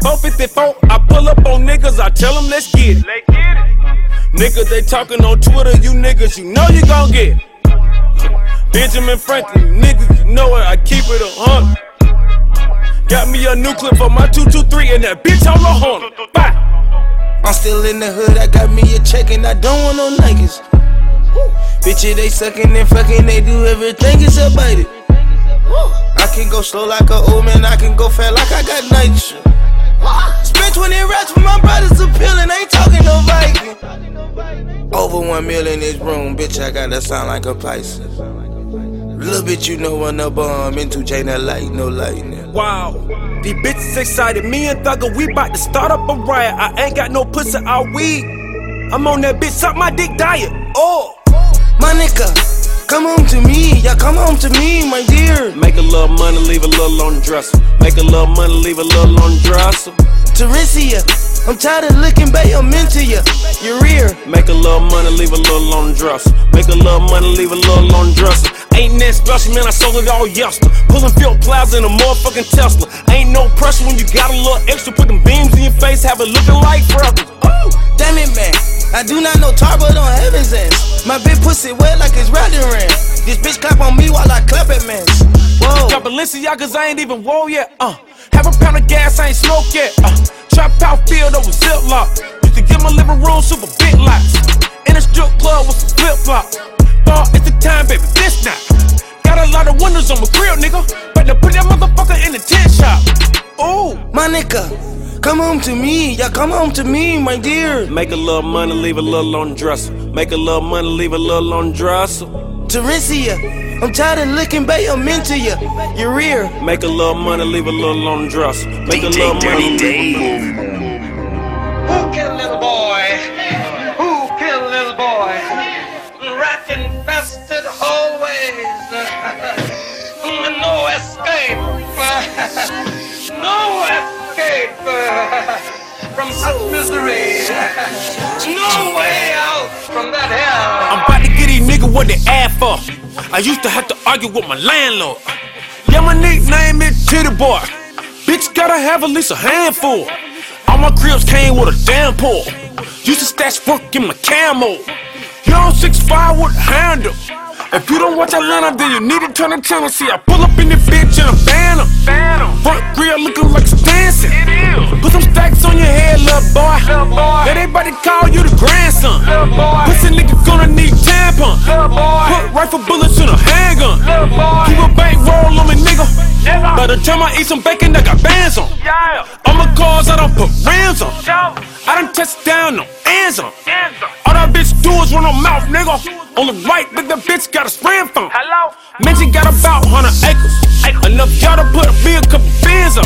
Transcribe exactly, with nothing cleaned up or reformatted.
four fifty-four, I pull up on niggas, I tell them let's get it. Let's get it. Niggas, they talking on Twitter, you niggas, you know you gon' get it. Benjamin Franklin, niggas, you know it, I keep it a hundred. Got me a new clip for my two two three and that bitch on the horn. Bye. I'm still in the hood, I got me a check and I don't want no niggas. Bitches, they suckin' and fuckin', they do everything except bite it. I can go slow like a old man, I can go fast like I got night. Spent twenty racks for my brothers a pill and ain't talking no Viking. Over one mil in this room, bitch, I gotta sound like a Pisces. Little bitch, you know when the bomb into chain of light, no lightning. Wow, these bitches excited. Me and Thugger, we bout to start up a riot. I ain't got no pussy all week. I'm on that bitch, suck my dick diet. Oh, my nigga, come home to me, yeah, come home to me, my dear. Make a little money, leave a little on the dresser. Make a little money, leave a little on the dresser. Teresia, I'm tired of looking, babe, I'm into ya, your rear. Make a little money, leave a little on the dresser. Make a little money, leave a little on the dresser. Ain't that special, man, I sold it all yesterday. Pulling field plaza in a motherfucking Tesla. Ain't no pressure when you got a little extra. Put them beams in your face, have it looking like freckles. Oh, damn it, man, I do not know tar, but on heaven's ass. My big pussy wet like it's riding ran. This bitch clap on me while I clap at man. Whoa. Got Balenciagas, I ain't even whoa yet. Uh, have a pound of gas, I ain't smoked yet. Uh, trap out field over ziplock. Used to get my living room super big lots. In a strip club with some flip flops. Thought it's the time, baby, this not. Got a lot of windows on my grill, nigga. But to put that motherfucker in the tent shop. Ooh, my nigga, come home to me, yeah, come home to me, my dear. Make a little money, leave a little on the dresser. Make a little money, leave a little on the dresser. Teresia, I'm tired of looking, babe, I'm into ya, your rear. Make a little money, leave a little on the dresser. Make a little money, leave a little. Who killed little boy? Who killed little boy? Rat infested hallways. No escape. No escape from such misery. No way out from that hell. I'm about to get these niggas what they ask for. I used to have to argue with my landlord. Yeah, my nickname is Titty Boy. Bitch gotta have at least a handful. All my cribs came with a damn pull. Used to stash work in my camo. Young six five with a handle. If you don't watch Atlanta, then you need to turn the channel. See, I pull up in this bitch in a phantom. Front grill looking like it's dancing. Put some stacks on your head, little boy. Let everybody call you the grandson. Pussy nigga gonna need tampon. Put rifle bullets in a handgun. Keep a bankroll on me, nigga. By the time I eat some bacon, I got bands on. All my cars, I don't put rims on. I done touched down, no hands on. All that bitch do is run her mouth, nigga. On the right, but the bitch got a spraying phone. Hello? Mention got about one hundred acres. Enough y'all to put a big couple bins on.